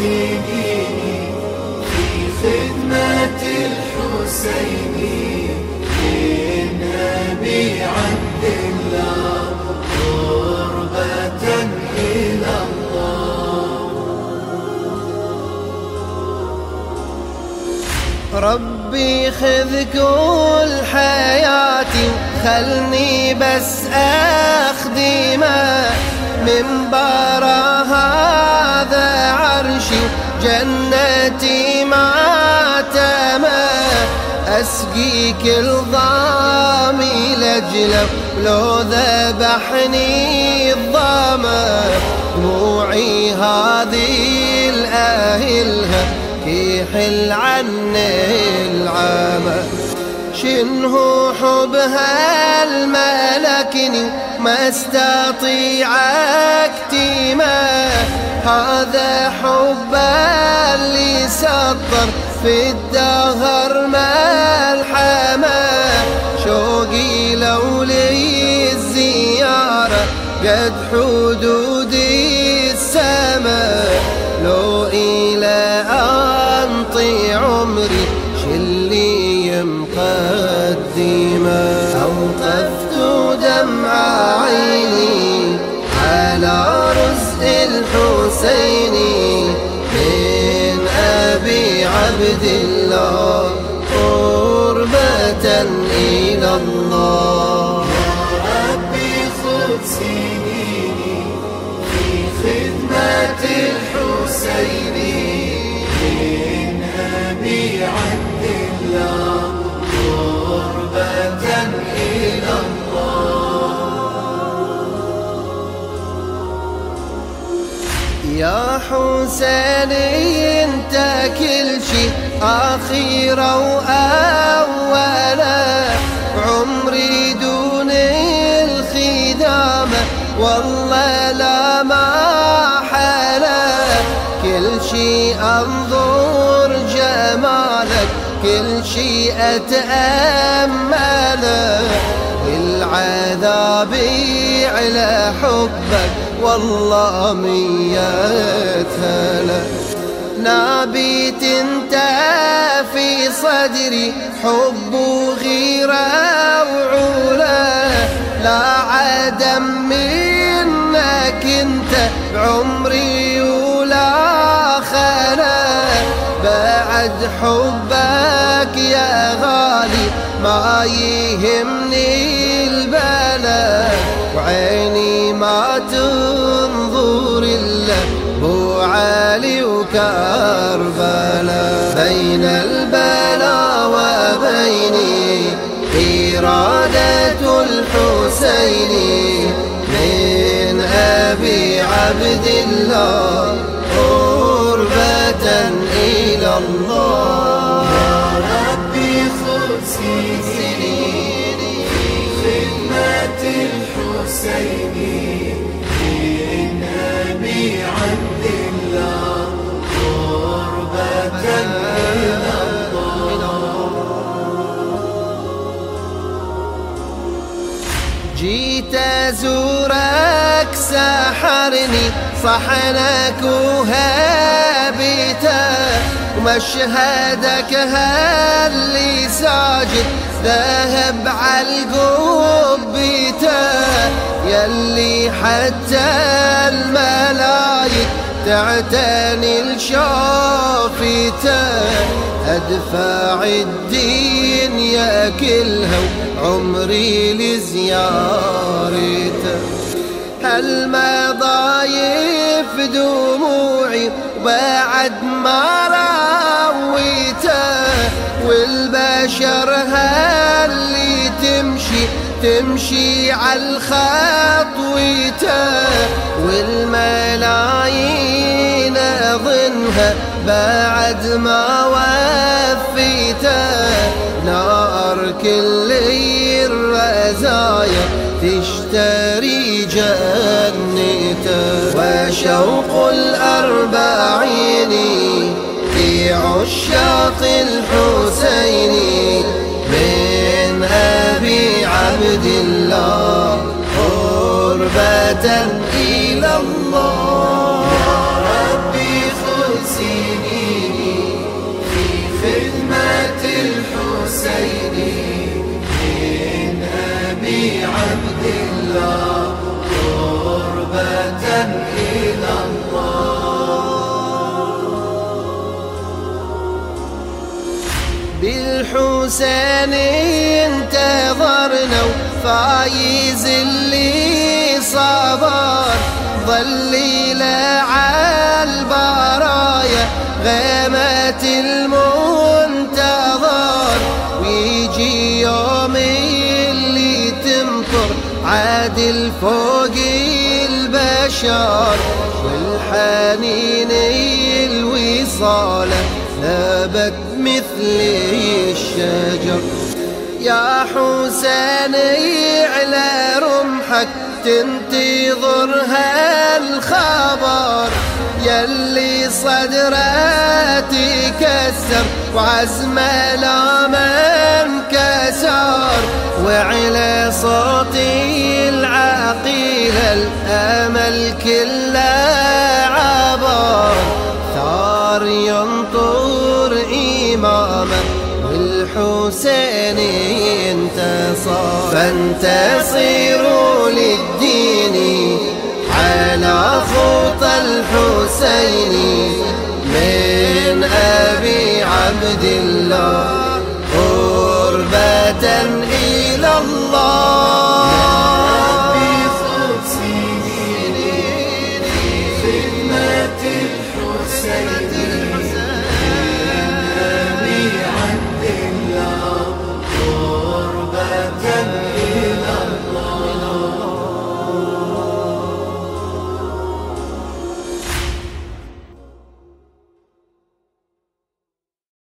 سنيني في خدمة الحسين من أبي عبد الله قربة إلى الله. ربي خذ كل حياتي خلني بس أخدمه، منبره هذا عرشي جنتي معتمه، أسقي كل ضامي لجله ولو ذبحني الظما، دموعي هذه الأهلها يحل عني العمى، شنه حبها الملكني ما استطيع اكتمه، هذا حب اللي سطر في الدهر ملحمه، شوقي لولي الزيارة قد حدود السماء، لو إلى أنطي عمري شلي مقدمة، أوقفت دمع عيني على رزق الحسين من أبي عبد الله قربة إلى الله. يا ربي خذ سنيني في خدمة الحسين من أبي عبد الله قربة إلى الله. يا حسين انت كل شي آخرا وأولا، عمري دون الخدامة والله لا محالة، كل شي أنظر جمالك كل شي أتأمله، العذاب على حبك والله مية هلا، نابت انت في صدري حب وغيرة وعلا، لا عدم منك انت بعمري ولا خلا، بعد حبك يا غالي ما يهمني البلا، وعيني ما تنظر إلا بو علي وكربلاء، بين البلا وبيني إرادة الحسين من أبي عبد الله قربة إلى الله. يا ربي خذ سنيني في خدمة الحسين من أبي عبد الله قربة إلى الله. جيت أزورك سحرني صحنك وهابته، ومشهدك هاللي ساجد ذهب عالقبته، يلي حتى الملايك تعتني لشوفته، أدفع الدنيا كلها وعمري لزيارته، هالمضايف دموعي وبعد ما رويته، والبشر هاللي تمشي عالخطويته، والملايين أظنها بعد ما وفيته، نار كل الرزايا تشتري جنته، وشوق الأربعين في عشاق الحسين من أبي عبد الله قربة إلى الله. يا ربي خذ الحسين انتظرنا وفايز اللي صبر ظليله على البرايا غيمة المنتظر ويجي يوم اللي تمطر عادل فوق البشر والحنين الوصاله ثابت مثل الشجر. يا حسين على رمحك تنتظر هالخبر يلي صدره تكسر وعزمه لا منكسر وعلى صوتي العقيل الأمل كله عبر ثار ينطر إمامه والحسين انتصر. فانتصروا للدين على خطى الحسين